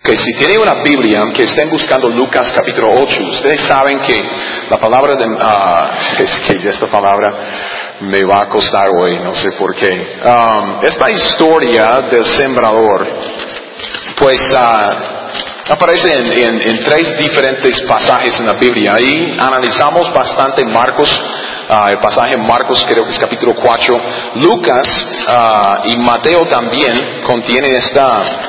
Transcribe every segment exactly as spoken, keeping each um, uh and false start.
Ok, si tienen una Biblia, que estén buscando Lucas capítulo ocho, ustedes saben que la palabra de... Uh, es que esta palabra me va a costar hoy, no sé por qué. Um, esta historia del sembrador, pues uh, aparece en, en, en tres diferentes pasajes en la Biblia. Ahí analizamos bastante Marcos, uh, el pasaje en Marcos creo que es capítulo cuatro. Lucas uh, y Mateo también contienen esta...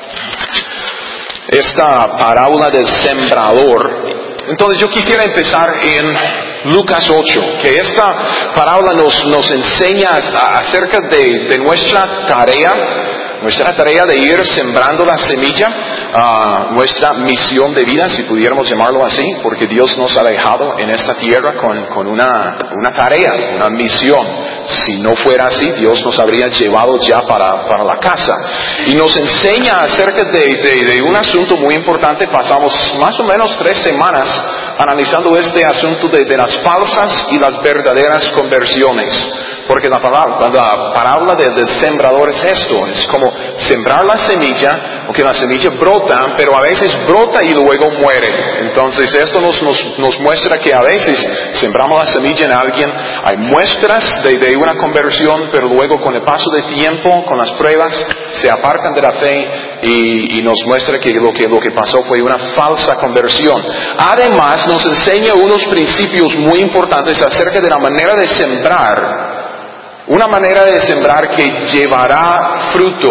esta parábola del sembrador. Entonces yo quisiera empezar en Lucas ocho, que esta parábola nos, nos enseña acerca de, de nuestra tarea, nuestra tarea de ir sembrando la semilla, uh, nuestra misión de vida, si pudiéramos llamarlo así, porque Dios nos ha dejado en esta tierra con, con una, una tarea, una misión. Si no fuera así, Dios nos habría llevado ya para, para la casa. Y nos enseña acerca de, de, de un asunto muy importante. Pasamos más o menos tres semanas analizando este asunto de, de las falsas y las verdaderas conversiones. Porque la palabra, la parábola del, del sembrador es esto, es como sembrar la semilla, aunque la semilla brota, pero a veces brota y luego muere. Entonces esto nos, nos, nos muestra que a veces sembramos la semilla en alguien, hay muestras de, de una conversión, pero luego con el paso del tiempo, con las pruebas, se apartan de la fe y, y nos muestra que lo, que lo que pasó fue una falsa conversión. Además nos enseña unos principios muy importantes acerca de la manera de sembrar. Una manera de sembrar que llevará fruto.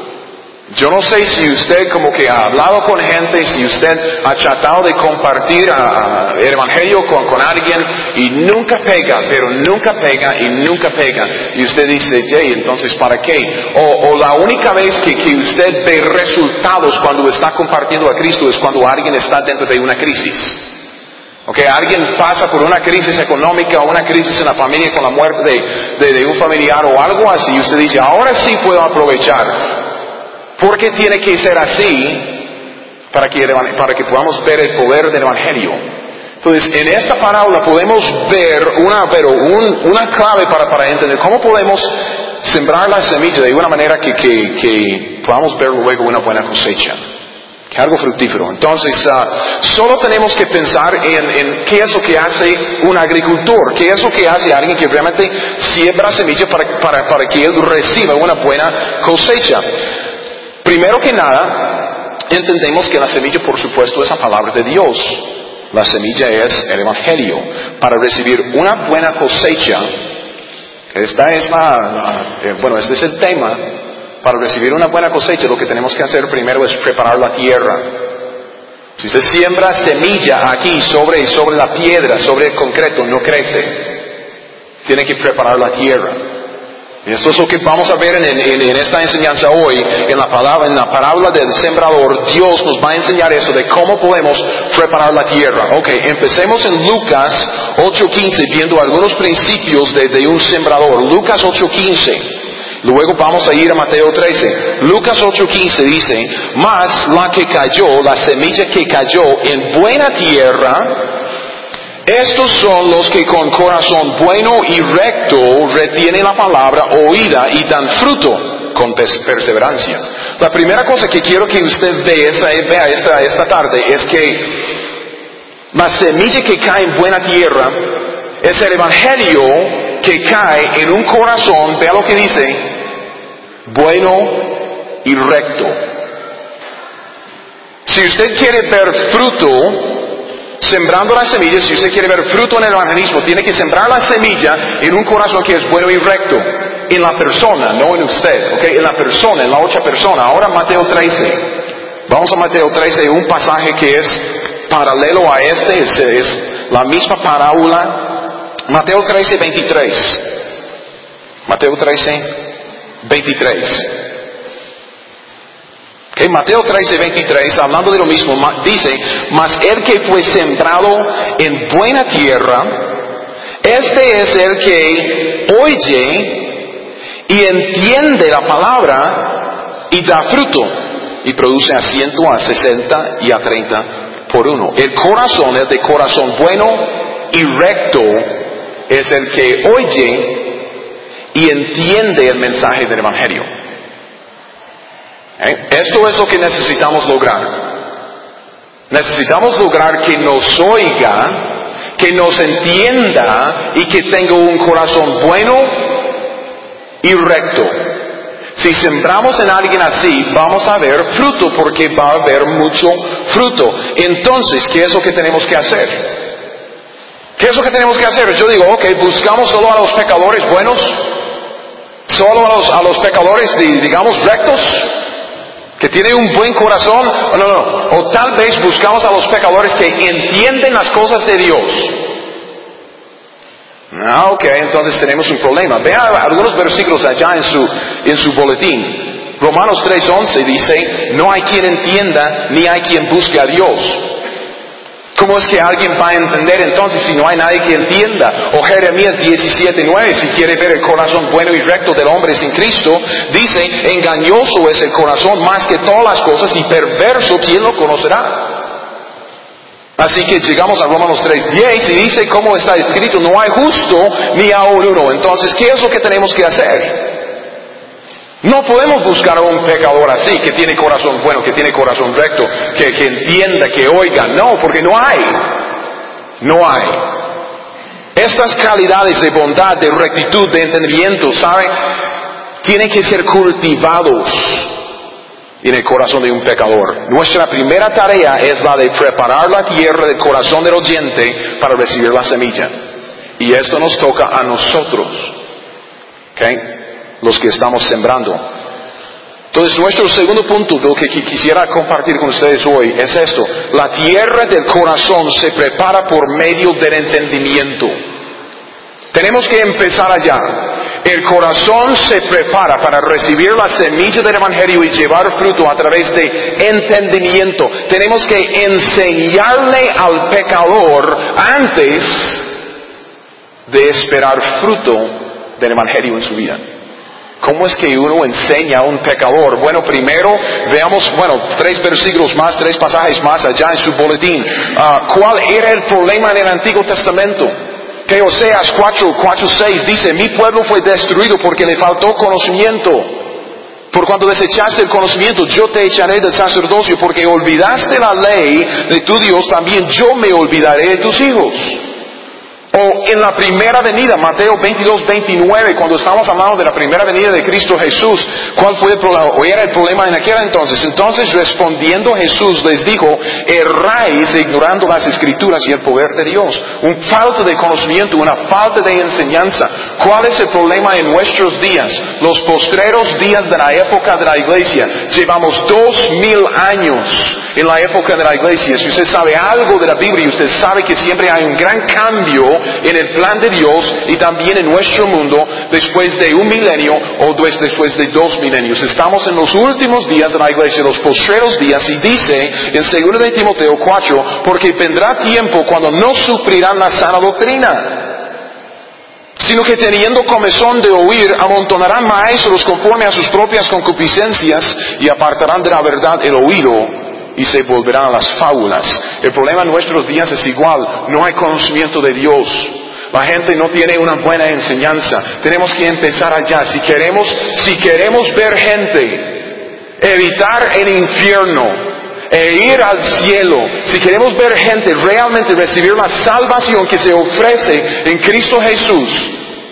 Yo no sé si usted como que ha hablado con gente, si usted ha tratado de compartir uh, el evangelio con, con alguien y nunca pega, pero nunca pega y nunca pega. Y usted dice, Jay, entonces ¿para qué? O, o la única vez que, que usted ve resultados cuando está compartiendo a Cristo es cuando alguien está dentro de una crisis. Okay, alguien pasa por una crisis económica o una crisis en la familia con la muerte de, de, de un familiar o algo así, y usted dice, ahora sí puedo aprovechar. ¿Por qué tiene que ser así? Para que, para que podamos ver el poder del Evangelio. Entonces, en esta parábola podemos ver una, pero un, una clave para, para entender cómo podemos sembrar la semilla de una manera que, que, que podamos ver luego una buena cosecha. Que algo fructífero. Entonces, uh, solo tenemos que pensar en, en qué es lo que hace un agricultor, qué es lo que hace alguien que realmente siembra semilla para, para, para que él reciba una buena cosecha. Primero que nada, entendemos que la semilla, por supuesto, es la palabra de Dios. La semilla es el Evangelio. Para recibir una buena cosecha, esta es la, la eh, bueno, este es el tema. Para recibir una buena cosecha, lo que tenemos que hacer primero es preparar la tierra. Si usted siembra semilla aquí sobre, sobre la piedra, sobre el concreto, no crece. Tiene que preparar la tierra. Y esto es lo que vamos a ver en, en, en esta enseñanza hoy, en la palabra, en la parábola del sembrador. Dios nos va a enseñar eso de cómo podemos preparar la tierra. Ok, empecemos en Lucas ocho quince, viendo algunos principios de, de un sembrador. Lucas ocho quince. Luego vamos a ir a Mateo trece. Lucas ocho quince dice, mas la que cayó, la semilla que cayó en buena tierra, estos son los que con corazón bueno y recto retienen la palabra oída y dan fruto con perseverancia. La primera cosa que quiero que usted vea esta, vea esta, esta tarde es que la semilla que cae en buena tierra es el evangelio que cae en un corazón, vea lo que dice, bueno y recto. Si usted quiere ver fruto sembrando la semilla, si usted quiere ver fruto en el evangelismo, tiene que sembrar la semilla en un corazón que es bueno y recto, en la persona, no en usted, ¿ok? En la persona, en la otra persona. Ahora Mateo trece. Vamos a Mateo trece, un pasaje que es paralelo a este, es, es la misma parábola. Mateo trece, veintitrés. Mateo trece, veintitrés. Okay, Mateo trece, veintitrés, hablando de lo mismo, dice, mas el que fue sembrado en buena tierra, este es el que oye y entiende la palabra y da fruto, y produce a ciento, a sesenta y a treinta por uno. El corazón, el de corazón bueno y recto, es el que oye y entiende el mensaje del Evangelio. ¿Eh? Esto es lo que necesitamos lograr. Necesitamos lograr que nos oiga, que nos entienda y que tenga un corazón bueno y recto. Si sembramos en alguien así, vamos a ver fruto porque va a haber mucho fruto. Entonces, ¿qué es lo que tenemos que hacer? ¿Qué es lo que tenemos que hacer? Yo digo, ok, buscamos solo a los pecadores buenos, solo a los, a los pecadores, digamos, rectos, que tienen un buen corazón. No, no, no. O tal vez buscamos a los pecadores que entienden las cosas de Dios. Ah, ok, entonces tenemos un problema. Vean algunos versículos allá en su, en su boletín. Romanos tres once dice, no hay quien entienda, ni hay quien busque a Dios. ¿Cómo es que alguien va a entender entonces si no hay nadie que entienda? O Jeremías diecisiete nueve, si quiere ver el corazón bueno y recto del hombre sin Cristo, dice, engañoso es el corazón más que todas las cosas y perverso, ¿quién lo conocerá? Así que llegamos a Romanos tres diez y dice, como está escrito, no hay justo ni aun uno. Entonces, ¿qué es lo que tenemos que hacer? No podemos buscar a un pecador así, que tiene corazón bueno, que tiene corazón recto, que, que entienda, que oiga. No, porque no hay. No hay. Estas calidades de bondad, de rectitud, de entendimiento, ¿sabe? Tienen que ser cultivados en el corazón de un pecador. Nuestra primera tarea es la de preparar la tierra del corazón del oyente para recibir la semilla. Y esto nos toca a nosotros. ¿Ok? Los que estamos sembrando. Entonces, nuestro segundo punto, lo que quisiera compartir con ustedes hoy, es esto. La tierra del corazón se prepara por medio del entendimiento. Tenemos que empezar allá. El corazón se prepara para recibir la semilla del Evangelio y llevar fruto a través de entendimiento. Tenemos que enseñarle al pecador antes de esperar fruto del Evangelio en su vida. ¿Cómo es que uno enseña a un pecador? Bueno, primero veamos, bueno, tres versículos más, tres pasajes más allá en su boletín. Uh, ¿Cuál era el problema en el Antiguo Testamento? Que Oseas cuatro, cuatro, seis dice, mi pueblo fue destruido porque le faltó conocimiento. Por cuanto desechaste el conocimiento, yo te echaré del sacerdocio, porque olvidaste la ley de tu Dios, también yo me olvidaré de tus hijos. O en la primera venida, Mateo veintidós, veintinueve, cuando estamos hablando de la primera venida de Cristo Jesús, ¿cuál fue el problema? ¿O era el problema en aquel entonces? Entonces, respondiendo Jesús les dijo, erráis ignorando las Escrituras y el poder de Dios. Un falta de conocimiento, una falta de enseñanza. ¿Cuál es el problema en nuestros días? Los postreros días de la época de la iglesia. Llevamos dos mil años en la época de la iglesia. Si usted sabe algo de la Biblia, usted sabe que siempre hay un gran cambio en el plan de Dios y también en nuestro mundo después de un milenio o después de dos milenios. Estamos en los últimos días de la iglesia, los postreros días, y dice en segunda de Timoteo cuatro, porque vendrá tiempo cuando no sufrirán la sana doctrina, sino que teniendo comezón de oír, amontonarán maestros conforme a sus propias concupiscencias y apartarán de la verdad el oído y se volverán a las fábulas. El problema en nuestros días es igual, no hay conocimiento de Dios. La gente no tiene una buena enseñanza. Tenemos que empezar allá. Si queremos, si queremos ver gente evitar el infierno e ir al cielo, si queremos ver gente realmente recibir la salvación que se ofrece en Cristo Jesús,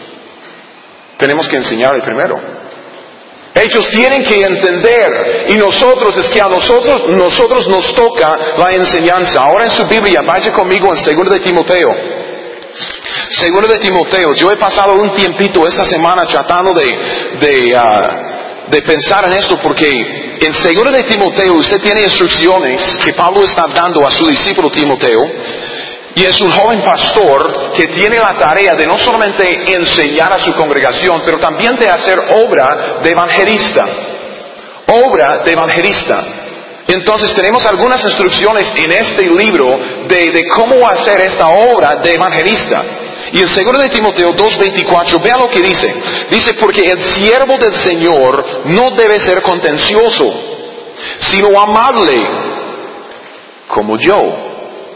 tenemos que enseñarle primero. Ellos tienen que entender, y nosotros, es que a nosotros, nosotros nos toca la enseñanza. Ahora en su Biblia, vaya conmigo en segundo de Timoteo. segundo de Timoteo, yo he pasado un tiempito esta semana tratando de, de, uh, de pensar en esto, porque en segundo de Timoteo usted tiene instrucciones que Pablo está dando a su discípulo Timoteo. Y es un joven pastor que tiene la tarea de no solamente enseñar a su congregación, pero también de hacer obra de evangelista. Obra de evangelista. Entonces tenemos algunas instrucciones en este libro de, de cómo hacer esta obra de evangelista. Y en segundo de Timoteo dos veinticuatro, vea lo que dice. Dice, porque el siervo del Señor no debe ser contencioso, sino amable, como yo.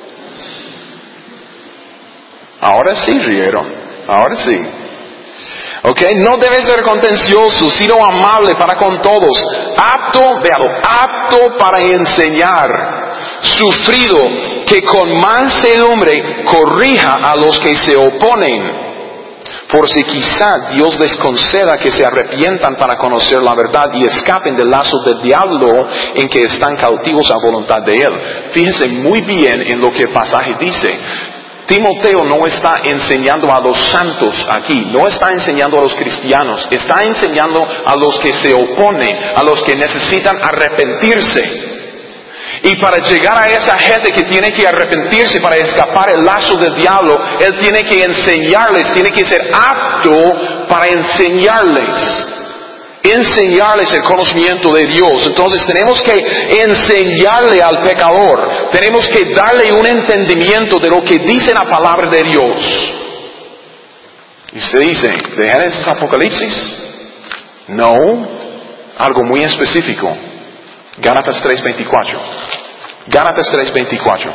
Ahora sí rieron, ahora sí. ¿Ok? No debe ser contencioso, sino amable para con todos, apto, véalo, apto para enseñar, sufrido, que con mansedumbre corrija a los que se oponen, por si quizá Dios les conceda que se arrepientan para conocer la verdad y escapen del lazo del diablo en que están cautivos a voluntad de él. Fíjense muy bien en lo que el pasaje dice. Timoteo no está enseñando a los santos aquí, no está enseñando a los cristianos, está enseñando a los que se oponen, a los que necesitan arrepentirse. Y para llegar a esa gente que tiene que arrepentirse para escapar el lazo del diablo, él tiene que enseñarles, tiene que ser apto para enseñarles. Enseñarles el conocimiento de Dios. Entonces tenemos que enseñarle al pecador, tenemos que darle un entendimiento de lo que dice la palabra de Dios. Y usted dice, ¿de Génesis a Apocalipsis? No, algo muy específico. Gálatas tres veinticuatro. Gálatas tres veinticuatro.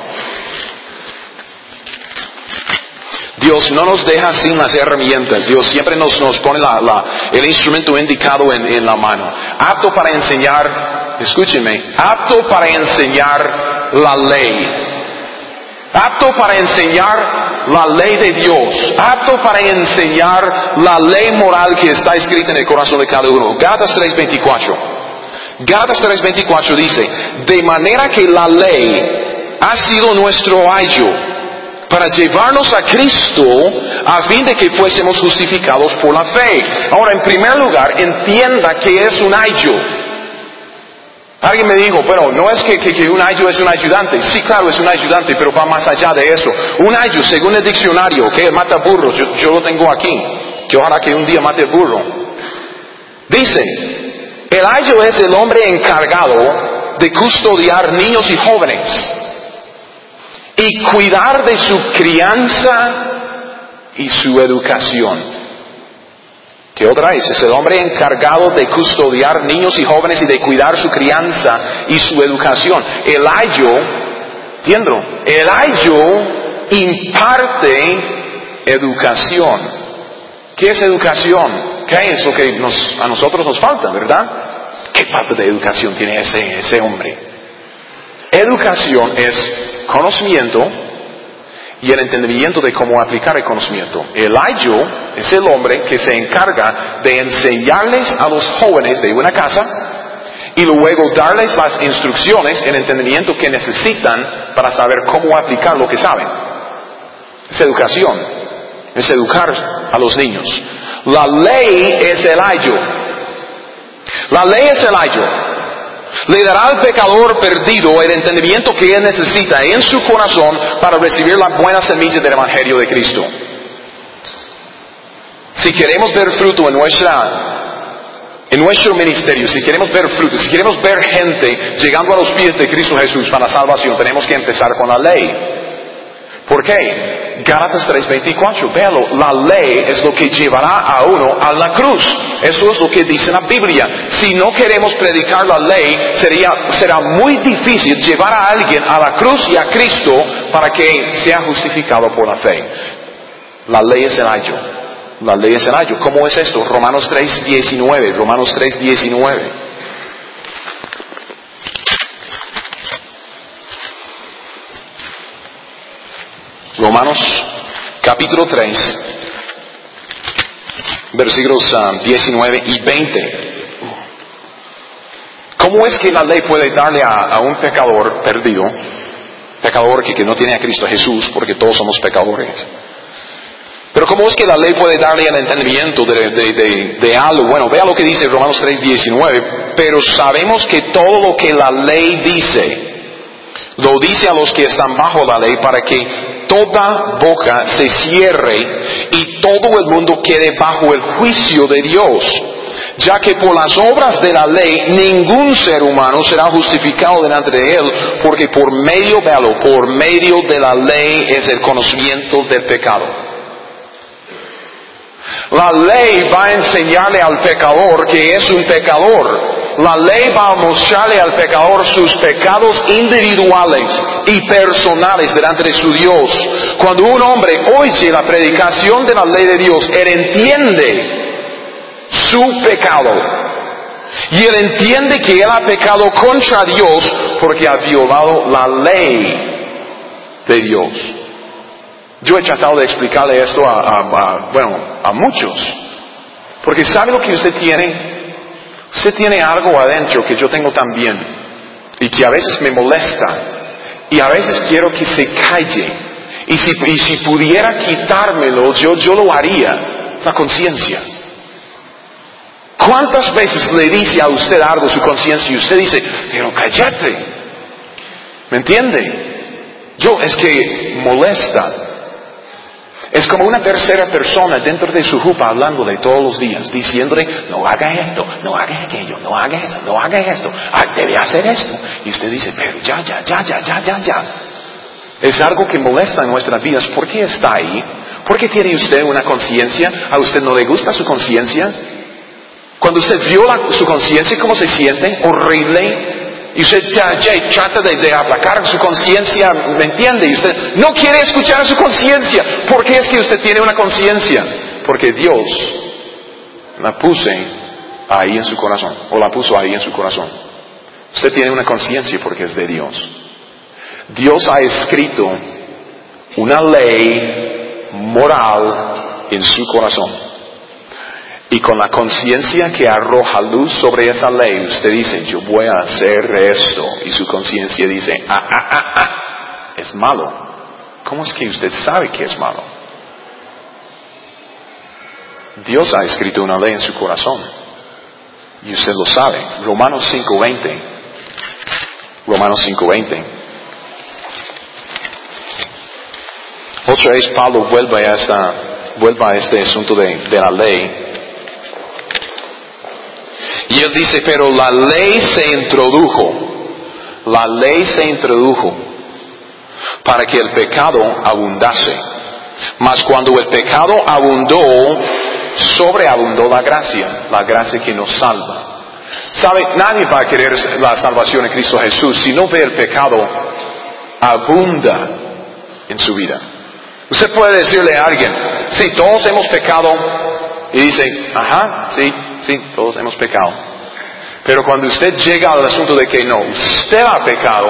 Dios no nos deja sin las herramientas. Dios siempre nos, nos pone la, la, el instrumento indicado en, en la mano. Apto para enseñar, escúchenme, apto para enseñar la ley. Apto para enseñar la ley de Dios. Apto para enseñar la ley moral que está escrita en el corazón de cada uno. Gálatas tres veinticuatro. Gálatas tres veinticuatro dice, de manera que la ley ha sido nuestro ayo para llevarnos a Cristo a fin de que fuésemos justificados por la fe. Ahora, en primer lugar, entienda que es un ayo. Alguien me dijo, pero no es que, que, que un ayo es un ayudante. Sí, claro, es un ayudante, pero va más allá de eso. Un ayo, según el diccionario, que mata burros, yo, yo lo tengo aquí, que ojalá que un día mate el burro. Dice, el ayo es el hombre encargado de custodiar niños y jóvenes y cuidar de su crianza y su educación. ¿Qué otra es? Es el hombre encargado de custodiar niños y jóvenes y de cuidar su crianza y su educación. El ayo, ¿entiendo? El ayo imparte educación. ¿Qué es educación? ¿Qué es lo que nos, a nosotros nos falta, verdad? ¿Qué parte de educación tiene ese, ese hombre? Educación es conocimiento y el entendimiento de cómo aplicar el conocimiento. El ayo es el hombre que se encarga de enseñarles a los jóvenes de una casa y luego darles las instrucciones, el entendimiento que necesitan para saber cómo aplicar lo que saben. Es educación, es educar a los niños. La ley es el ayo. La ley es el ayo. Le dará al pecador perdido el entendimiento que él necesita en su corazón para recibir la buena semilla del Evangelio de Cristo. Si queremos ver fruto en nuestra, en nuestro ministerio, si queremos ver fruto, si queremos ver gente llegando a los pies de Cristo Jesús para la salvación, tenemos que empezar con la ley. ¿Por qué? Gálatas tres veinticuatro, véalo, la ley es lo que llevará a uno a la cruz. Eso es lo que dice la Biblia. Si no queremos predicar la ley, sería, será muy difícil llevar a alguien a la cruz y a Cristo para que sea justificado por la fe. La ley es el ayo. La ley es el ayo. ¿Cómo es esto? Romanos tres diecinueve. Romanos tres diecinueve. Romanos capítulo tres, versículos uh, diecinueve y veinte. ¿Cómo es que la ley puede darle a, a un pecador perdido, pecador que, que no tiene a Cristo Jesús, porque todos somos pecadores? Pero ¿cómo es que la ley puede darle el entendimiento de, de, de, de algo? Bueno, vea lo que dice Romanos tres diecinueve. Pero sabemos que todo lo que la ley dice, lo dice a los que están bajo la ley para que toda boca se cierre y todo el mundo quede bajo el juicio de Dios, ya que por las obras de la ley ningún ser humano será justificado delante de él, porque por medio, véalo, por medio de la ley es el conocimiento del pecado. La ley va a enseñarle al pecador que es un pecador. La ley va a mostrarle al pecador sus pecados individuales y personales delante de su Dios. Cuando un hombre oye la predicación de la ley de Dios, él entiende su pecado. Y él entiende que él ha pecado contra Dios porque ha violado la ley de Dios. Yo he tratado de explicarle esto a, a, a bueno, a muchos. Porque ¿sabe lo que usted tiene? Usted tiene algo adentro que yo tengo también. Y que a veces me molesta. Y a veces quiero que se calle. Y si, y si pudiera quitármelo, yo, yo lo haría. La conciencia. ¿Cuántas veces le dice a usted algo su conciencia y usted dice, pero cállate? ¿Me entiende? Yo, es que molesta. Es como una tercera persona dentro de su jupa hablándole todos los días, diciéndole, no haga esto, no haga aquello, no haga eso, no haga esto, ah, debe hacer esto. Y usted dice, pero ya, ya, ya, ya, ya, ya, ya. Es algo que molesta en nuestras vidas. ¿Por qué está ahí? ¿Por qué tiene usted una conciencia? ¿A usted no le gusta su conciencia? Cuando usted viola su conciencia, ¿cómo se siente? Horrible. Y usted ya, ya trata de, de aplacar su conciencia, ¿me entiende? Y usted no quiere escuchar a su conciencia. ¿Por qué es que usted tiene una conciencia? Porque Dios la puso ahí en su corazón, o la puso ahí en su corazón. Usted tiene una conciencia porque es de Dios. Dios ha escrito una ley moral en su corazón. Y con la conciencia que arroja luz sobre esa ley, usted dice, yo voy a hacer esto. Y su conciencia dice, ah, ah, ah, ah, es malo. ¿Cómo es que usted sabe que es malo? Dios ha escrito una ley en su corazón. Y usted lo sabe. Romanos cinco veinte. Romanos cinco veinte. Otra vez Pablo vuelve a, esta, vuelve a este asunto de, de la ley. Y él dice, pero la ley se introdujo, la ley se introdujo para que el pecado abundase. Mas cuando el pecado abundó, sobreabundó la gracia, la gracia que nos salva. ¿Sabe? Nadie va a querer la salvación en Cristo Jesús si no ve el pecado abunda en su vida. Usted puede decirle a alguien, sí, todos hemos pecado, y dice, ajá, sí, sí, todos hemos pecado. Pero cuando usted llega al asunto de que no, usted ha pecado,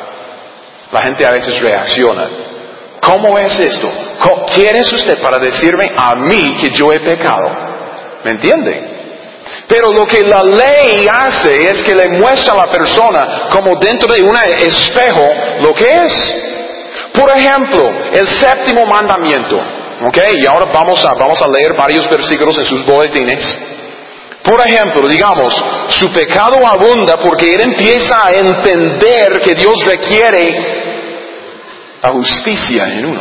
la gente a veces reacciona. ¿Cómo es esto? ¿Quién es usted para decirme a mí que yo he pecado? ¿Me entiende? Pero lo que la ley hace es que le muestra a la persona como dentro de un espejo lo que es. Por ejemplo, el séptimo mandamiento. ¿Ok? Y ahora vamos a, vamos a leer varios versículos en sus boletines. Por ejemplo, digamos, su pecado abunda porque él empieza a entender que Dios requiere la justicia en uno.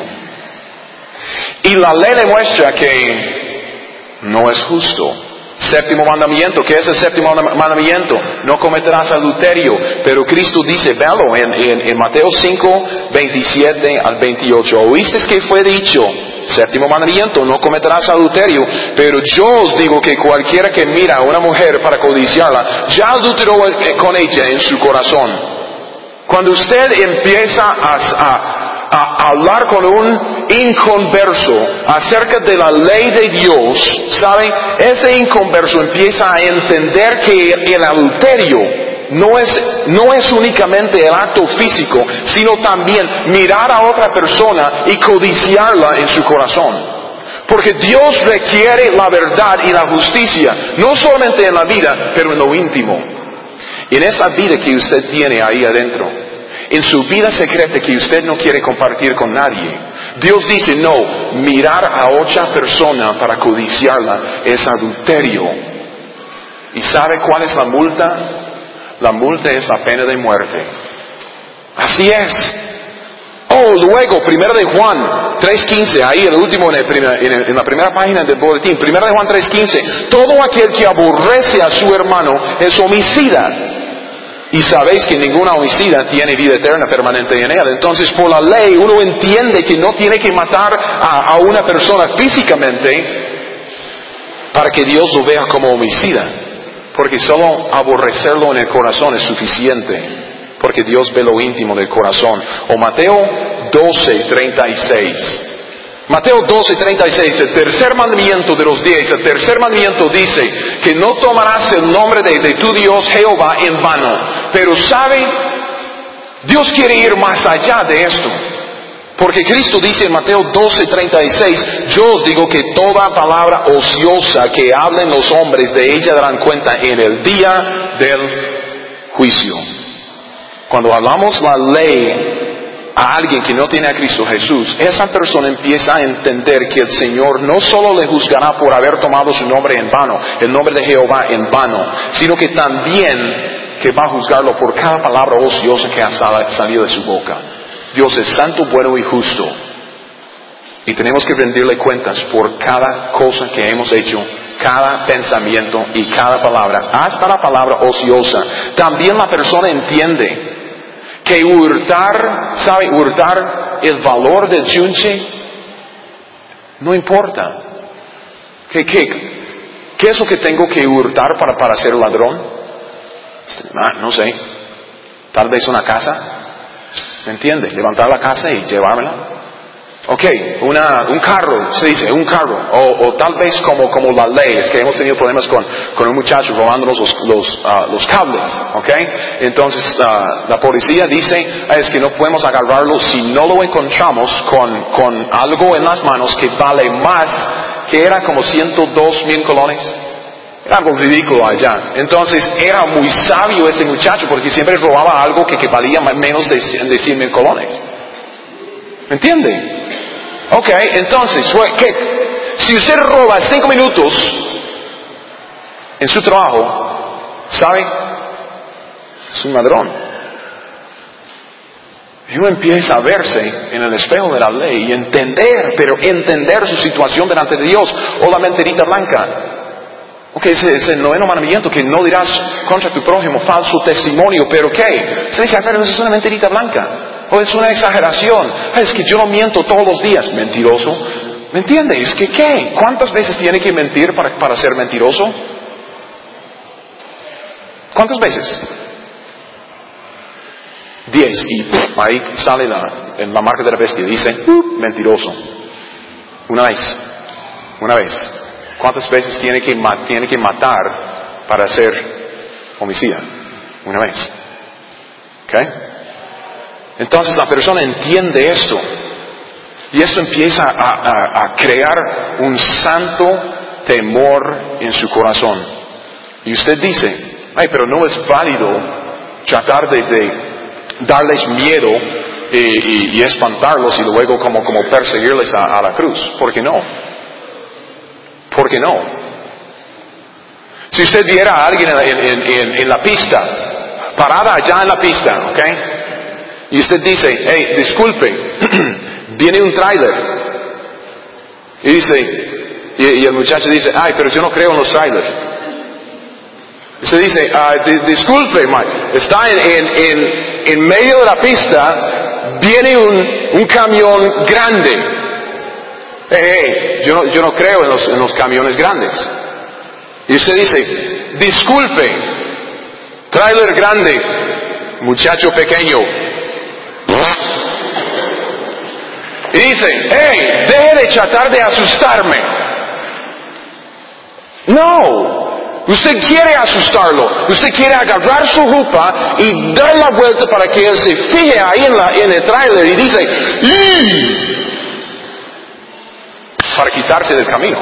Y la ley le muestra que no es justo. Séptimo mandamiento. ¿Qué es el séptimo mandamiento? No cometerás adulterio. Pero Cristo dice, velo en, en, en Mateo cinco, veintisiete al veintiocho. ¿Oíste que fue dicho? Séptimo mandamiento, no cometerás adulterio. Pero yo os digo que cualquiera que mira a una mujer para codiciarla, ya adulteró con ella en su corazón. Cuando usted empieza a, a, a hablar con un inconverso acerca de la ley de Dios, ¿saben? Ese inconverso empieza a entender que el adulterio no es, no es únicamente el acto físico, sino también mirar a otra persona y codiciarla en su corazón. Porque Dios requiere la verdad y la justicia, no solamente en la vida, pero en lo íntimo. En esa vida que usted tiene ahí adentro, en su vida secreta que usted no quiere compartir con nadie, Dios dice, no, mirar a otra persona para codiciarla es adulterio. ¿Y sabe cuál es la multa? La multa es la pena de muerte. Así es. Oh, luego, primero de Juan tres quince, ahí el último en, el primer, en, el, en la primera página del boletín, primero de Juan tres quince, todo aquel que aborrece a su hermano es homicida. Y sabéis que ninguna homicida tiene vida eterna permanente en él. Entonces, por la ley, uno entiende que no tiene que matar a, a una persona físicamente para que Dios lo vea como homicida. Porque solo aborrecerlo en el corazón es suficiente. Porque Dios ve lo íntimo del corazón. O Mateo doce, treinta y seis. Mateo doce, treinta y seis, el tercer mandamiento de los diez, el tercer mandamiento dice que no tomarás el nombre de, de tu Dios Jehová en vano. Pero ¿sabe? Dios quiere ir más allá de esto. Porque Cristo dice en Mateo doce, treinta y seis, yo os digo que toda palabra ociosa que hablen los hombres, de ella darán cuenta en el día del juicio. Cuando hablamos la ley a alguien que no tiene a Cristo Jesús, esa persona empieza a entender que el Señor no solo le juzgará por haber tomado su nombre en vano, el nombre de Jehová en vano, sino que también que va a juzgarlo por cada palabra ociosa que ha salido de su boca. Dios es santo, bueno y justo. Y tenemos que rendirle cuentas por cada cosa que hemos hecho, cada pensamiento y cada palabra, hasta la palabra ociosa. También la persona entiende que hurtar, ¿sabe? Hurtar el valor del chunche no importa. ¿Qué, qué, qué es lo que tengo que hurtar para, para ser ladrón? Ah, no sé. Tal vez una casa. ¿Me entiende? Levantar la casa y llevármela. Ok, una, un carro, se dice, un carro, o, o tal vez como, como la ley, es que hemos tenido problemas con, con un muchacho robándonos los, los, uh, los cables, ok, entonces uh, la policía dice, es que no podemos agarrarlo si no lo encontramos con, con algo en las manos que vale más, que era como ciento dos mil colones, era algo ridículo allá. Entonces era muy sabio ese muchacho porque siempre robaba algo que, que valía menos de, de cien mil colones. ¿Me entiende? Ok, entonces, ¿qué? Si usted roba cinco minutos en su trabajo, ¿sabe? Es un ladrón. Y uno empieza a verse en el espejo de la ley y entender, pero entender su situación delante de Dios, o la mentirita blanca. Ok, ese es el noveno mandamiento, que no dirás contra tu prójimo falso testimonio, pero ¿qué? Se dice, pero eso es una mentirita blanca. O es una exageración. Es que yo no miento todos los días. Mentiroso. ¿Me entiendes? Es que ¿qué? ¿Cuántas veces tiene que mentir para, para ser mentiroso? ¿Cuántas veces? Diez. Y pff, ahí sale la, en la marca de la bestia. Dice, uh, mentiroso. Una vez. Una vez. ¿Cuántas veces tiene que, tiene que matar para ser homicida? Una vez. ¿Ok? Entonces la persona entiende esto y esto empieza a, a, a crear un santo temor en su corazón. Y usted dice, ay, pero no es válido tratar de, de darles miedo y, y, y espantarlos y luego como, como perseguirles a, a la cruz. ¿Por qué no? ¿Por qué no? Si usted viera a alguien en, en, en, en la pista, parada allá en la pista, ¿ok? Y usted dice, hey, disculpe, viene un tráiler. Y dice, y, y el muchacho dice, ay, pero yo no creo en los trailers. Y usted dice, ah, di, disculpe, Mike, está en, en, en, en medio de la pista, viene un, un camión grande. Hey, hey, yo no, yo no creo en los, en los camiones grandes. Y usted dice, disculpe, tráiler grande, muchacho pequeño. Y dice, hey, deje de tratar de asustarme. No, usted quiere asustarlo, usted quiere agarrar su ropa y dar la vuelta para que él se fije ahí en, la, en el tráiler y dice, ¡y! Para quitarse del camino.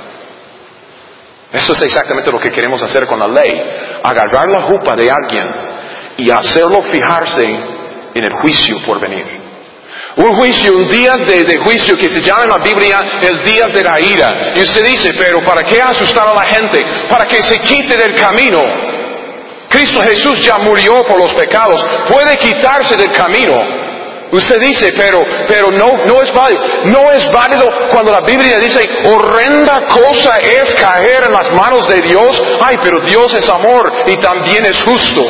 Eso es exactamente lo que queremos hacer con la ley, agarrar la ropa de alguien y hacerlo fijarse en el juicio por venir. Un juicio, un día de, de juicio que se llama en la Biblia el día de la ira. Y usted dice, pero ¿para qué asustar a la gente? Para que se quite del camino. Cristo Jesús ya murió por los pecados, puede quitarse del camino. Usted dice, pero, pero no, no es válido. No es válido cuando la Biblia dice, horrenda cosa es caer en las manos de Dios. Ay, pero Dios es amor y también es justo.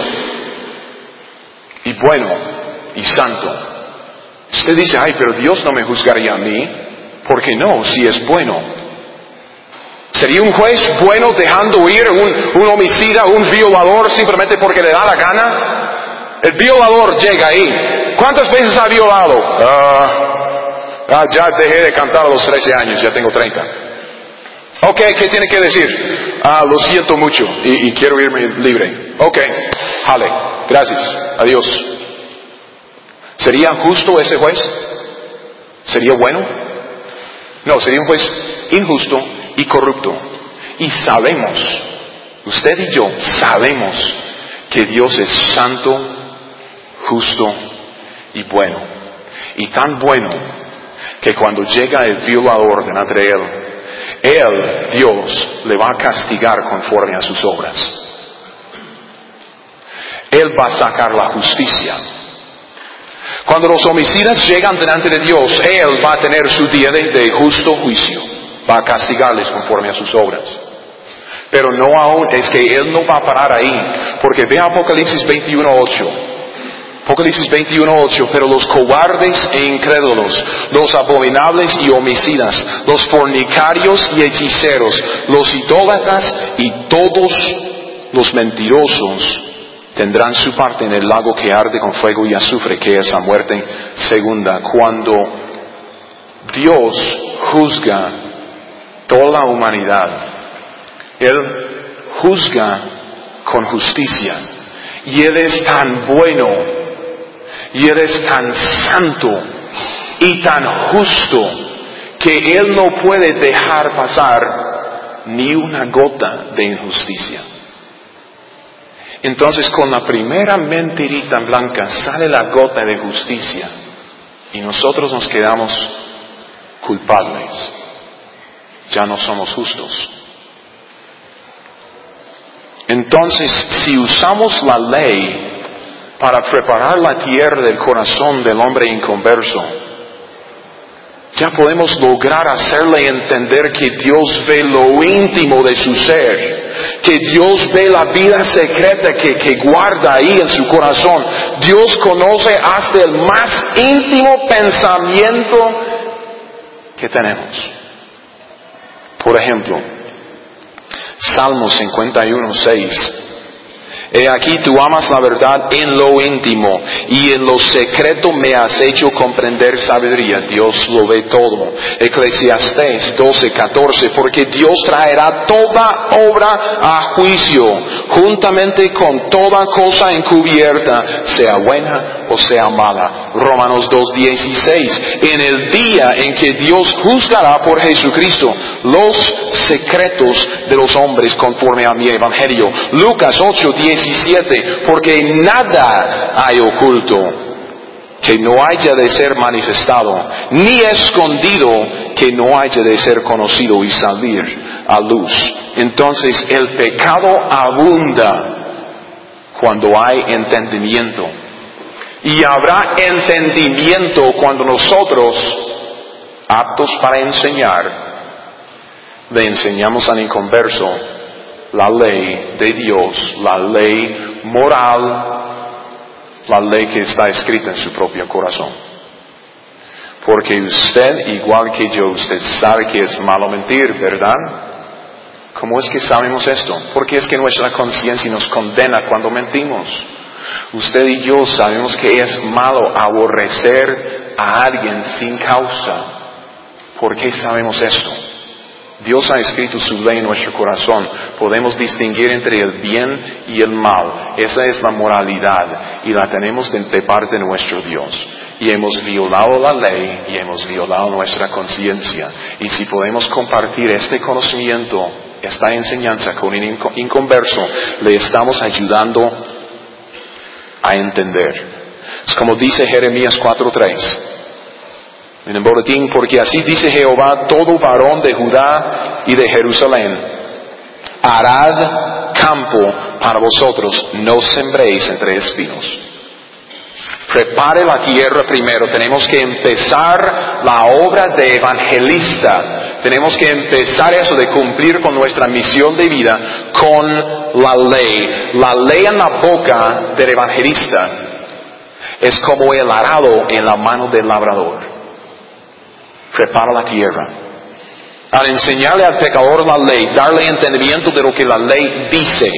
Y bueno, y santo. Usted dice, ay, pero Dios no me juzgaría a mí. ¿Por qué no? Si es bueno. ¿Sería un juez bueno dejando ir un, un homicida, un violador simplemente porque le da la gana? El violador llega ahí. ¿Cuántas veces ha violado? Uh, Ah, ya dejé de cantar a los trece años, ya tengo treinta. Ok, ¿qué tiene que decir? Ah, lo siento mucho y, y quiero irme libre. Ok, jale, gracias, adiós. ¿Sería justo ese juez? ¿Sería bueno? No, sería un juez injusto y corrupto. Y sabemos, usted y yo sabemos que Dios es santo, justo y bueno. Y tan bueno que cuando llega el violador delante de Él, Él, Dios, le va a castigar conforme a sus obras. Él va a sacar la justicia. Cuando los homicidas llegan delante de Dios, Él va a tener su día de, de justo juicio. Va a castigarles conforme a sus obras. Pero no aún, es que Él no va a parar ahí. Porque ve Apocalipsis veintiuno ocho. Apocalipsis veintiuno ocho, pero los cobardes e incrédulos, los abominables y homicidas, los fornicarios y hechiceros, los idólatras y todos los mentirosos tendrán su parte en el lago que arde con fuego y azufre, que es la muerte segunda. Cuando Dios juzga toda la humanidad, Él juzga con justicia. Y Él es tan bueno, y Él es tan santo y tan justo, que Él no puede dejar pasar ni una gota de injusticia. Entonces, con la primera mentirita blanca sale la gota de justicia y nosotros nos quedamos culpables. Ya no somos justos. Entonces, si usamos la ley para preparar la tierra del corazón del hombre inconverso, ya podemos lograr hacerle entender que Dios ve lo íntimo de su ser, que Dios ve la vida secreta que, que guarda ahí en su corazón. Dios conoce hasta el más íntimo pensamiento que tenemos. Por ejemplo, Salmo cincuenta y uno, seis. He aquí tú amas la verdad en lo íntimo, y en lo secreto me has hecho comprender sabiduría. Dios lo ve todo. Eclesiastés doce, catorce. Porque Dios traerá toda obra a juicio, juntamente con toda cosa encubierta, sea buena o sea mala. Romanos dos, dieciséis. En el día en que Dios juzgará por Jesucristo los secretos de los hombres conforme a mi evangelio. Lucas ocho, diecisiete. Porque nada hay oculto que no haya de ser manifestado, ni escondido que no haya de ser conocido y salir a luz. Entonces el pecado abunda cuando hay entendimiento. Y habrá entendimiento cuando nosotros, aptos para enseñar, le enseñamos al inconverso la ley de Dios, la ley moral, la ley que está escrita en su propio corazón. Porque usted, igual que yo, usted sabe que es malo mentir, ¿verdad? ¿Cómo es que sabemos esto? Porque es que nuestra conciencia nos condena cuando mentimos. Usted y yo sabemos que es malo aborrecer a alguien sin causa. ¿Por qué sabemos esto? Dios ha escrito su ley en nuestro corazón. Podemos distinguir entre el bien y el mal. Esa es la moralidad y la tenemos de parte de nuestro Dios. Y hemos violado la ley y hemos violado nuestra conciencia. Y si podemos compartir este conocimiento, esta enseñanza con un inconverso, le estamos ayudando a entender. Es como dice Jeremías cuatro tres. En el boletín, porque así dice Jehová, todo varón de Judá y de Jerusalén, arad campo para vosotros, no sembréis entre espinos. Prepare la tierra primero. Tenemos que empezar la obra de evangelista. Tenemos que empezar eso de cumplir con nuestra misión de vida con la ley. La ley en la boca del evangelista es como el arado en la mano del labrador. Prepara la tierra. Al enseñarle al pecador la ley, darle entendimiento de lo que la ley dice,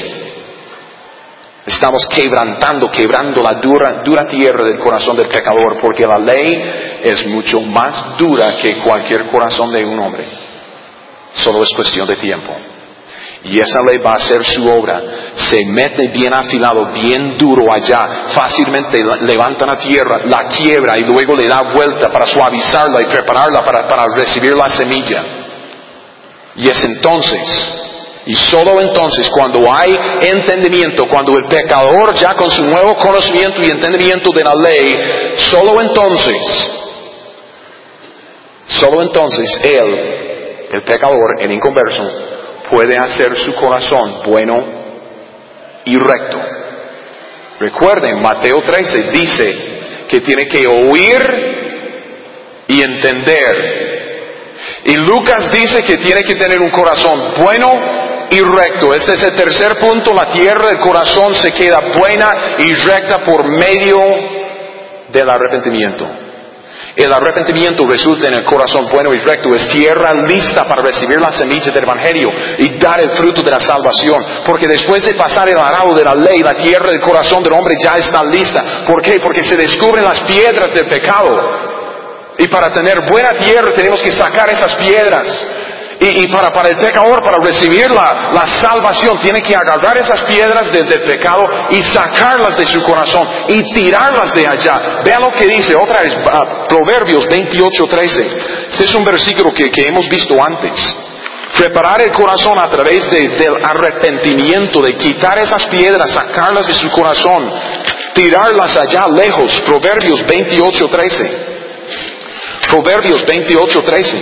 estamos quebrantando, quebrando la dura, dura tierra del corazón del pecador, porque la ley es mucho más dura que cualquier corazón de un hombre. Solo es cuestión de tiempo. Y esa ley va a hacer su obra. Se mete bien afilado, bien duro allá. Fácilmente levanta la tierra, la quiebra y luego le da vuelta para suavizarla y prepararla para, para recibir la semilla. Y es entonces, y solo entonces, cuando hay entendimiento, cuando el pecador ya con su nuevo conocimiento y entendimiento de la ley, solo entonces, solo entonces él, el pecador, el inconverso, puede hacer su corazón bueno y recto. Recuerden, Mateo trece dice que tiene que oír y entender. Y Lucas dice que tiene que tener un corazón bueno y recto. Este es el tercer punto. La tierra del corazón se queda buena y recta por medio del arrepentimiento. El arrepentimiento resulta en el corazón bueno y recto. Es tierra lista para recibir la semilla del Evangelio y dar el fruto de la salvación. Porque después de pasar el arado de la ley, la tierra del corazón del hombre ya está lista. ¿Por qué? Porque se descubren las piedras del pecado. Y para tener buena tierra tenemos que sacar esas piedras. Y, y para, para el pecador, para recibir la, la salvación, tiene que agarrar esas piedras del, del pecado y sacarlas de su corazón y tirarlas de allá. Vean lo que dice otra vez, uh, Proverbios veintiocho trece. Este es un versículo que, que hemos visto antes. Preparar el corazón a través de, del arrepentimiento, de quitar esas piedras, sacarlas de su corazón, tirarlas allá lejos. Proverbios veintiocho trece. Proverbios veintiocho trece.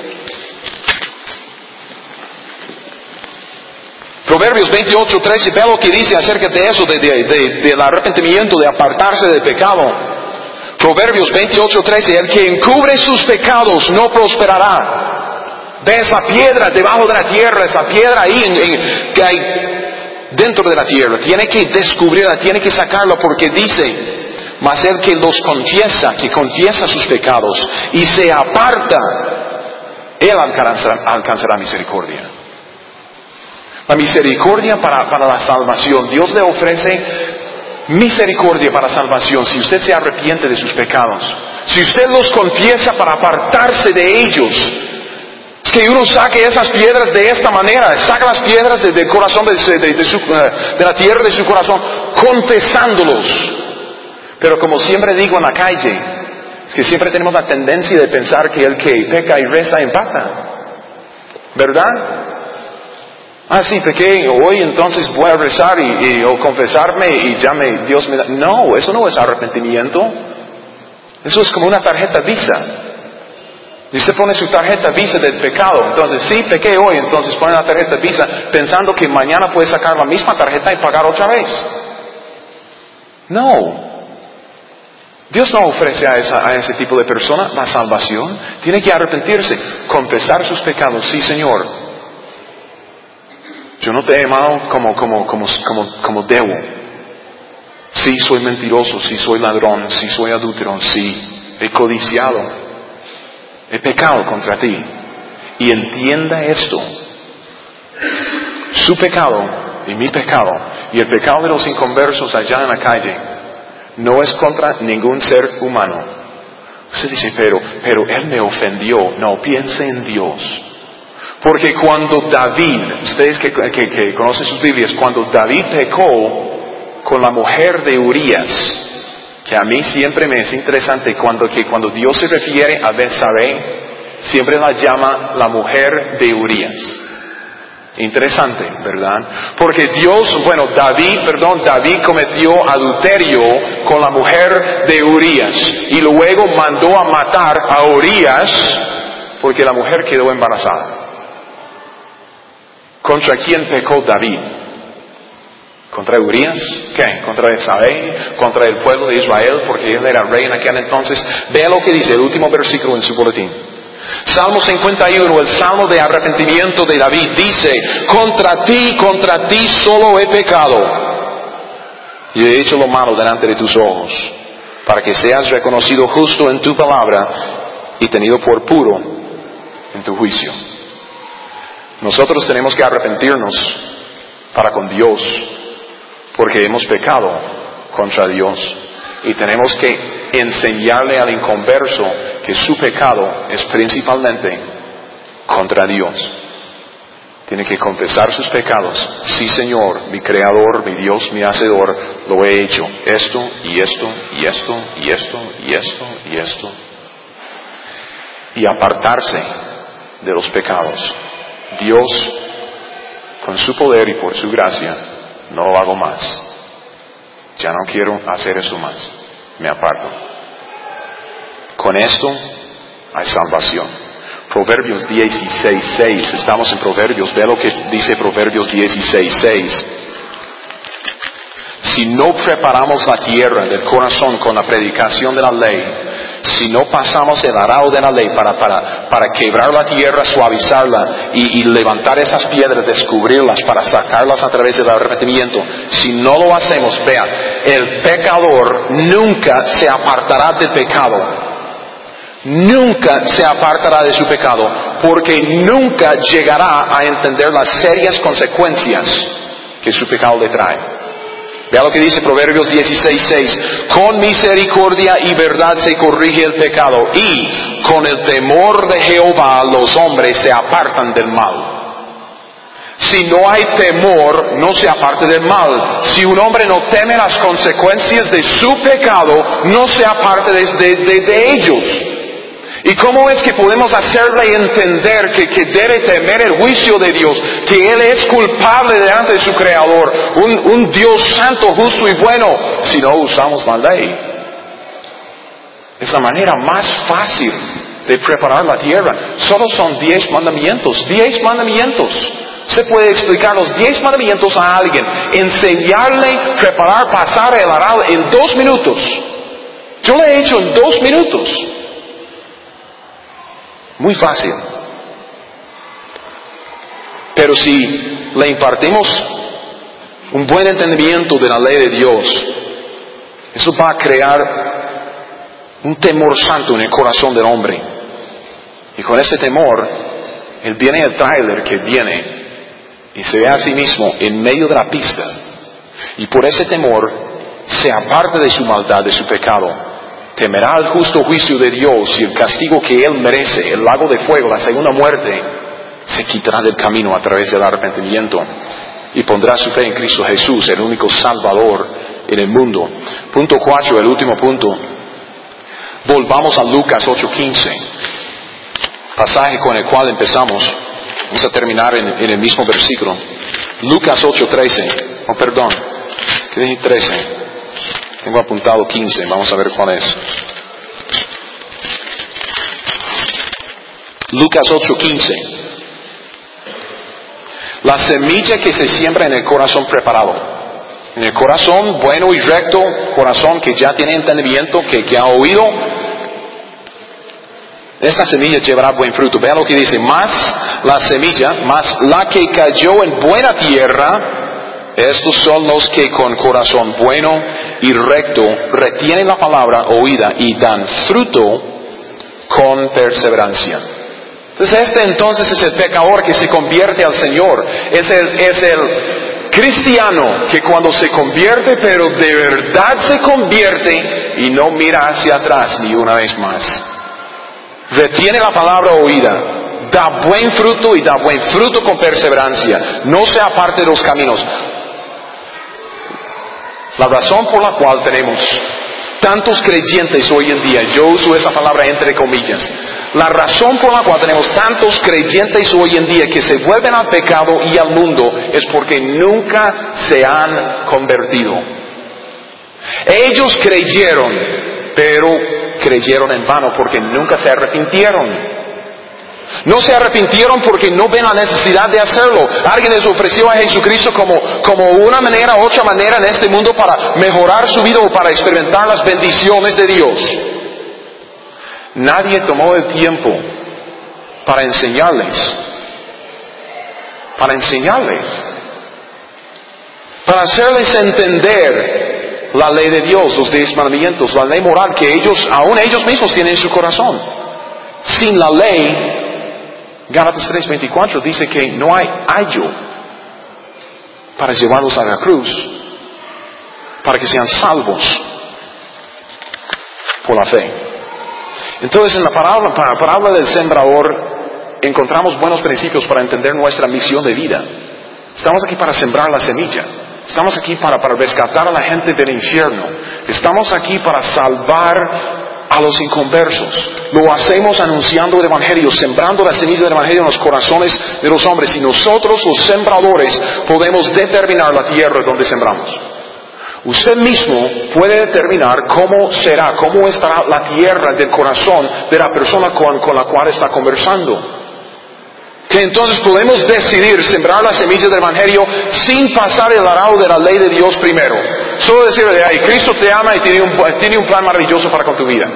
Proverbios veintiocho trece, vea lo que dice acerca de eso, de, de, de, del arrepentimiento, de apartarse del pecado. Proverbios veintiocho trece, el que encubre sus pecados no prosperará. Ve esa piedra debajo de la tierra, esa piedra ahí en, en, que hay dentro de la tierra. Tiene que descubrirla, tiene que sacarla porque dice, mas el que los confiesa, que confiesa sus pecados y se aparta, él alcanzará, alcanzará misericordia. La misericordia para, para la salvación. Dios le ofrece misericordia para salvación si usted se arrepiente de sus pecados. Si usted los confiesa para apartarse de ellos. Es que uno saque esas piedras de esta manera. Saca las piedras del de corazón de, de, de, su, de la tierra de su corazón, confesándolos. Pero como siempre digo en la calle, es que siempre tenemos la tendencia de pensar que el que peca y reza empata. ¿Verdad? Ah, sí, pequé hoy, entonces voy a rezar y, y, o confesarme y ya me, Dios me da. No, eso no es arrepentimiento. Eso es como una tarjeta Visa. Y usted pone su tarjeta Visa del pecado. Entonces, sí, pequé hoy, entonces pone la tarjeta Visa pensando que mañana puede sacar la misma tarjeta y pagar otra vez. No. Dios no ofrece a, esa, a ese tipo de persona la salvación. Tiene que arrepentirse, confesar sus pecados. Sí, Señor. Yo no te he amado como, como, como, como, como debo. Sí, soy mentiroso, sí, soy ladrón, sí, soy adúltero, sí, he codiciado, he pecado contra ti. Y entienda esto. Su pecado y mi pecado y el pecado de los inconversos allá en la calle no es contra ningún ser humano. Usted dice, pero, pero él me ofendió. No, piense en Dios. Porque cuando David, ustedes que, que, que conocen sus Biblias, cuando David pecó con la mujer de Urías, que a mí siempre me es interesante cuando, que cuando Dios se refiere a Betsabé, siempre la llama la mujer de Urías. Interesante, ¿verdad? Porque Dios, bueno, David, perdón, David cometió adulterio con la mujer de Urías y luego mandó a matar a Urías porque la mujer quedó embarazada. ¿Contra quién pecó David? ¿Contra Urías? ¿Qué? ¿Contra Betsabé? ¿Contra el pueblo de Israel? Porque él era rey en aquel entonces. Vea lo que dice el último versículo en su boletín. Salmo cincuenta y uno, el salmo de arrepentimiento de David, dice: contra ti, contra ti solo he pecado y he hecho lo malo delante de tus ojos, para que seas reconocido justo en tu palabra y tenido por puro en tu juicio. Nosotros tenemos que arrepentirnos para con Dios, porque hemos pecado contra Dios. Y tenemos que enseñarle al inconverso que su pecado es principalmente contra Dios. Tiene que confesar sus pecados. Sí, Señor, mi Creador, mi Dios, mi Hacedor, lo he hecho. Esto, y esto, y esto, y esto, y esto, y esto. Y apartarse de los pecados. Dios, con su poder y por su gracia, no lo hago más. Ya no quiero hacer eso más. Me aparto. Con esto hay salvación. Proverbios dieciséis seis. Estamos en Proverbios. Ve lo que dice Proverbios dieciséis seis. Si no preparamos la tierra del corazón con la predicación de la ley, si no pasamos el arado de la ley para, para, para quebrar la tierra, suavizarla y, y levantar esas piedras, descubrirlas para sacarlas a través del arrepentimiento, si no lo hacemos, vean, el pecador nunca se apartará del pecado. Nunca se apartará de su pecado, porque nunca llegará a entender las serias consecuencias que su pecado le trae. Vea lo que dice Proverbios dieciséis seis. Con misericordia y verdad se corrige el pecado, y con el temor de Jehová los hombres se apartan del mal. Si no hay temor, no se aparte del mal. Si un hombre no teme las consecuencias de su pecado, no se aparte de, de, de, de ellos. ¿Y cómo es que podemos hacerle entender que, que debe temer el juicio de Dios? Que Él es culpable delante de su Creador. Un, un Dios santo, justo y bueno, si no usamos la ley. Es la manera más fácil de preparar la tierra. Solo son diez mandamientos. Diez mandamientos. Se puede explicar los diez mandamientos a alguien. Enseñarle, preparar, pasar el arado en dos minutos. Yo lo he hecho en dos minutos. Muy fácil. Pero si le impartimos un buen entendimiento de la ley de Dios, eso va a crear un temor santo en el corazón del hombre. Y con ese temor, él viene el tráiler que viene y se ve a sí mismo en medio de la pista. Y por ese temor se aparta de su maldad, de su pecado. Temerá el justo juicio de Dios y el castigo que Él merece, el lago de fuego, la segunda muerte, se quitará del camino a través del arrepentimiento y pondrá su fe en Cristo Jesús, el único Salvador en el mundo. Punto cuatro, el último punto. Volvamos a Lucas ocho quince, pasaje con el cual empezamos. Vamos a terminar en, en el mismo versículo. Lucas ocho trece, oh perdón, ¿qué dije trece? Tengo apuntado quince, vamos a ver cuál es. Lucas ocho quince. La semilla que se siembra en el corazón preparado. En el corazón bueno y recto, corazón que ya tiene entendimiento, que, que ha oído. Esta semilla llevará buen fruto. Vea lo que dice. Más la semilla, más la que cayó en buena tierra. Estos son los que con corazón bueno y recto retienen la palabra oída y dan fruto con perseverancia. Entonces este entonces es el pecador que se convierte al Señor. Es el, es el cristiano que cuando se convierte, pero de verdad se convierte y no mira hacia atrás ni una vez más. Retiene la palabra oída. Da buen fruto y da buen fruto con perseverancia. No se aparte de los caminos. La razón por la cual tenemos tantos creyentes hoy en día, yo uso esa palabra entre comillas, la razón por la cual tenemos tantos creyentes hoy en día que se vuelven al pecado y al mundo es porque nunca se han convertido. Ellos creyeron, pero creyeron en vano porque nunca se arrepintieron. No se arrepintieron porque no ven la necesidad de hacerlo. Alguien les ofreció a Jesucristo como, como una manera, otra manera en este mundo para mejorar su vida o para experimentar las bendiciones de Dios. Nadie tomó el tiempo para enseñarles. Para enseñarles. Para hacerles entender la ley de Dios, los diez mandamientos, la ley moral que ellos, aún ellos mismos tienen en su corazón. Sin la ley, Gálatas tres veinticuatro dice que no hay ayo para llevarlos a la cruz, para que sean salvos por la fe. Entonces en la parábola, parábola del sembrador encontramos buenos principios para entender nuestra misión de vida. Estamos aquí para sembrar la semilla. Estamos aquí para, para rescatar a la gente del infierno. Estamos aquí para salvar a los inconversos. Lo hacemos anunciando el Evangelio, sembrando la semilla del Evangelio en los corazones de los hombres. Y nosotros, los sembradores, podemos determinar la tierra donde sembramos. Usted mismo puede determinar cómo será, cómo estará la tierra del corazón de la persona con, con la cual está conversando. Que entonces podemos decidir sembrar la semilla del Evangelio sin pasar el arado de la ley de Dios primero. Solo decirle, ay, Cristo te ama y tiene un, tiene un plan maravilloso para con tu vida.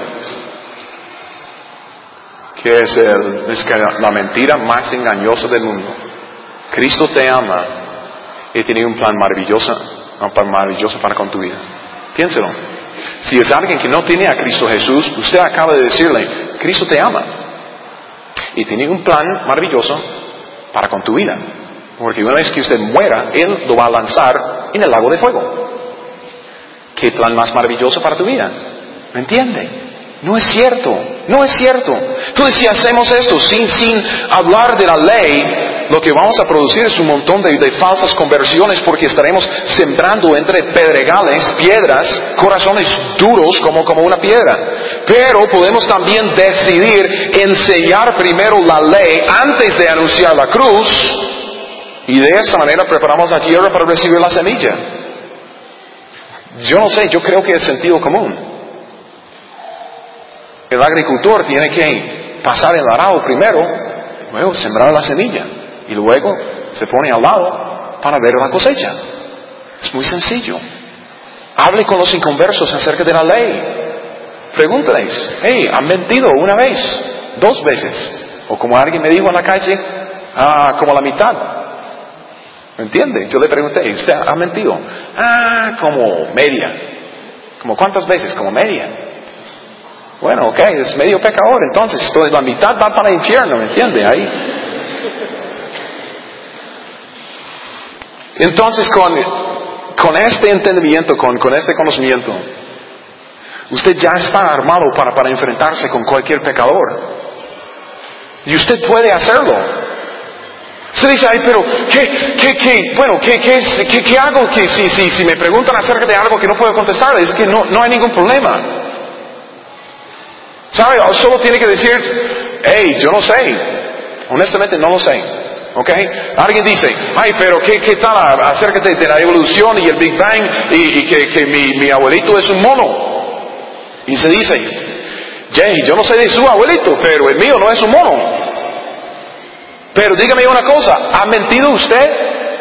Que es, el, es que la mentira más engañosa del mundo. Cristo te ama y tiene un plan maravilloso, un plan maravilloso para con tu vida. Piénselo. Si es alguien que no tiene a Cristo Jesús, usted acaba de decirle, Cristo te ama. Y tiene un plan maravilloso para con tu vida. Porque una vez que usted muera, Él lo va a lanzar en el lago de fuego. ¿Qué plan más maravilloso para tu vida? ¿Me entiende? No es cierto, no es cierto. Entonces si hacemos esto sin, sin hablar de la ley, lo que vamos a producir es un montón de, de falsas conversiones, porque estaremos sembrando entre pedregales, piedras, corazones duros como, como una piedra. Pero podemos también decidir enseñar primero la ley antes de anunciar la cruz, y de esa manera preparamos la tierra para recibir la semilla. Yo no sé, yo creo que es sentido común. El agricultor tiene que pasar el arado primero, luego sembrar la semilla, y luego se pone al lado para ver la cosecha. Es muy sencillo. Hable con los inconversos acerca de la ley. Pregúntales, hey, ¿han mentido una vez? ¿Dos veces? O como alguien me dijo en la calle, ah, como la mitad. ¿Me entiende? Yo le pregunté, ¿usted ha mentido? Ah, como media. ¿Como cuántas veces? Como media. Bueno, ok, es medio pecador, entonces, entonces la mitad va para el infierno, ¿me entiende? Ahí. Entonces, con, con este entendimiento, con, con este conocimiento, usted ya está armado para, para enfrentarse con cualquier pecador. Y usted puede hacerlo. Usted dice, ay, pero, ¿qué, qué, qué, bueno, qué, qué, qué, qué hago que si, si, si me preguntan acerca de algo que no puedo contestar? Es que no, no hay ningún problema. ¿Sabe? Solo tiene que decir, hey, yo no sé. Honestamente no lo sé. ¿Ok? Alguien dice, ay, pero ¿qué, qué tal acerca de, de la evolución y el Big Bang y, y que, que mi, mi abuelito es un mono? Y se dice, Jay, yo no sé de su abuelito, pero el mío no es un mono. Pero dígame una cosa, ¿ha mentido usted?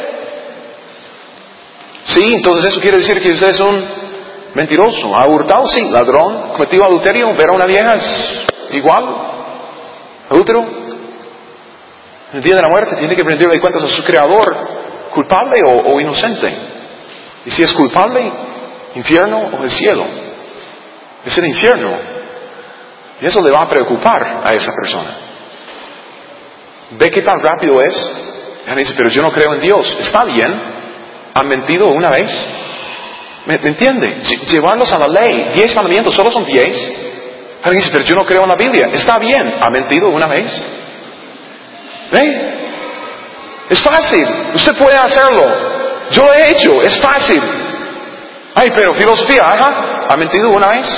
Sí, entonces eso quiere decir que usted es un mentiroso. ¿Ha hurtado? Sí. ¿Ladrón? ¿Cometido adulterio? ¿Ver a una vieja es igual? ¿Adúltero? El día de la muerte tiene que rendirle cuentas a su creador, culpable o, o inocente. Y si es culpable, infierno o el cielo. Es el infierno. Y eso le va a preocupar a esa persona. ¿Ve qué tan rápido es? Él dice, pero yo no creo en Dios. Está bien. ¿Han mentido una vez? ¿Me, ¿Me entiende? Llevarlos a la ley. Diez mandamientos, solo son diez. Alguien dice, pero yo no creo en la Biblia. Está bien. ¿Ha mentido una vez? ¿Ve? Es fácil. Usted puede hacerlo. Yo lo he hecho. Es fácil. Ay, pero filosofía, ajá. ¿Ha mentido una vez?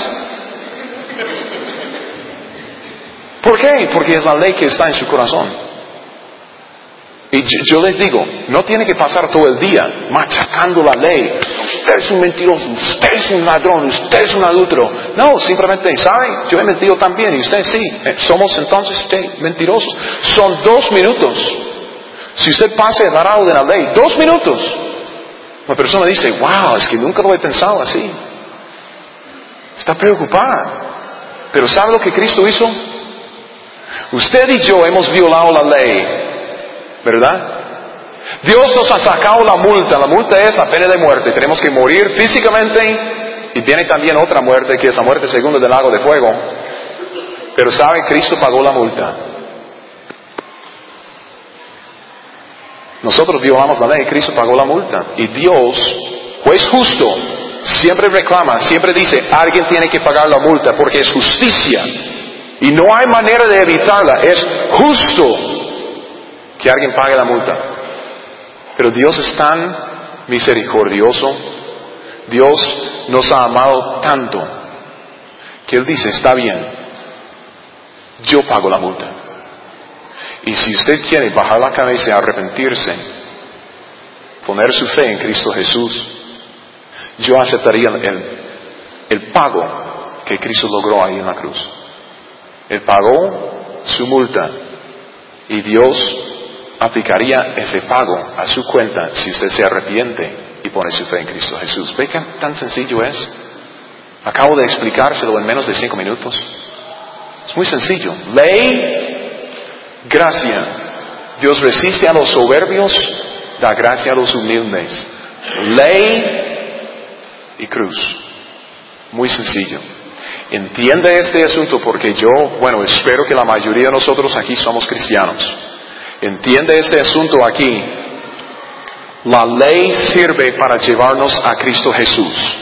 ¿Por qué? Porque es la ley que está en su corazón. Y yo les digo, no tiene que pasar todo el día machacando la ley. Usted es un mentiroso, usted es un ladrón, usted es un adúltero. No, simplemente, ¿sabe? Yo he mentido también y usted sí. Somos entonces usted mentirosos. Son dos minutos. Si usted pasa el arado de la ley, dos minutos. La persona dice, wow, es que nunca lo he pensado así. Está preocupada. Pero ¿sabe lo que Cristo hizo? Usted y yo hemos violado la ley, ¿verdad? Dios nos ha sacado la multa. La multa es la pena de muerte. Tenemos que morir físicamente y viene también otra muerte, que es la muerte segunda del lago de fuego. Pero ¿sabe? Cristo pagó la multa. Nosotros violamos la ley, Cristo pagó la multa. Y Dios, juez justo, siempre reclama, siempre dice, alguien tiene que pagar la multa porque es justicia. Y no hay manera de evitarla. Es justo que alguien pague la multa. Pero Dios es tan misericordioso. Dios nos ha amado tanto que Él dice, está bien, yo pago la multa. Y si usted quiere bajar la cabeza y arrepentirse, poner su fe en Cristo Jesús, yo aceptaría el, el pago que Cristo logró ahí en la cruz. Él pagó su multa y Dios aplicaría ese pago a su cuenta si usted se arrepiente y pone su fe en Cristo Jesús. ¿Ve qué tan sencillo es? Acabo de explicárselo en menos de cinco minutos. Es muy sencillo. Ley, gracia. Dios resiste a los soberbios, da gracia a los humildes. Ley y cruz. Muy sencillo. Entiende este asunto porque yo, bueno, espero que la mayoría de nosotros aquí somos cristianos. Entiende este asunto aquí. La ley sirve para llevarnos a Cristo Jesús.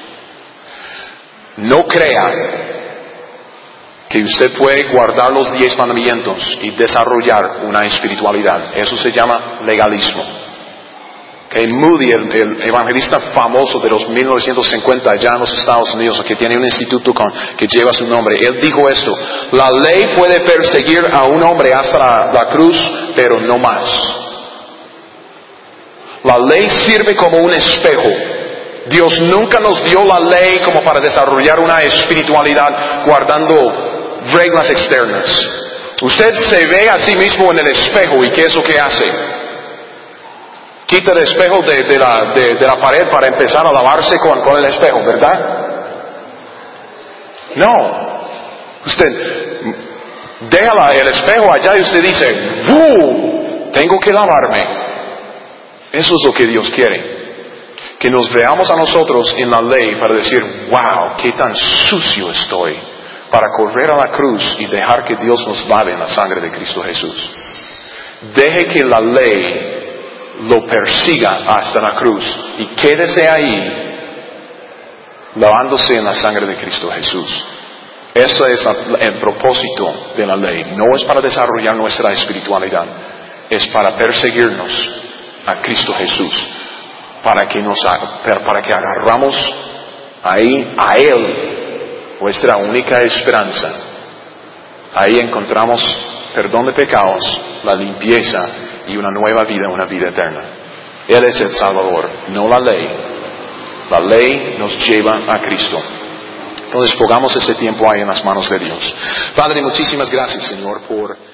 No crea que usted puede guardar los diez mandamientos y desarrollar una espiritualidad. Eso se llama legalismo. Okay, Moody, el, el evangelista famoso de los mil novecientos cincuenta allá en los Estados Unidos, que tiene un instituto con, que lleva su nombre, él dijo esto: la ley puede perseguir a un hombre hasta la, la cruz, pero no más. La ley sirve como un espejo. Dios nunca nos dio la ley como para desarrollar una espiritualidad guardando reglas externas. Usted se ve a sí mismo en el espejo y ¿qué es lo que hace? Quita el espejo de, de, la, de, de la pared para empezar a lavarse con, con el espejo, ¿verdad? No. Usted deja el espejo allá y usted dice, ¡uh! Tengo que lavarme. Eso es lo que Dios quiere. Que nos veamos a nosotros en la ley para decir, wow, qué tan sucio estoy, para correr a la cruz y dejar que Dios nos lave en la sangre de Cristo Jesús. Deje que la ley lo persiga hasta la cruz y quédese ahí lavándose en la sangre de Cristo Jesús. Ese es el propósito de la ley. No es para desarrollar nuestra espiritualidad, es para perseguirnos a Cristo Jesús, para que nos para que agarramos ahí a Él, nuestra única esperanza. Ahí encontramos perdón de pecados, la limpieza y una nueva vida, una vida eterna. Él es el Salvador, no la ley. La ley nos lleva a Cristo. Entonces pongamos ese tiempo ahí en las manos de Dios. Padre, muchísimas gracias, Señor, por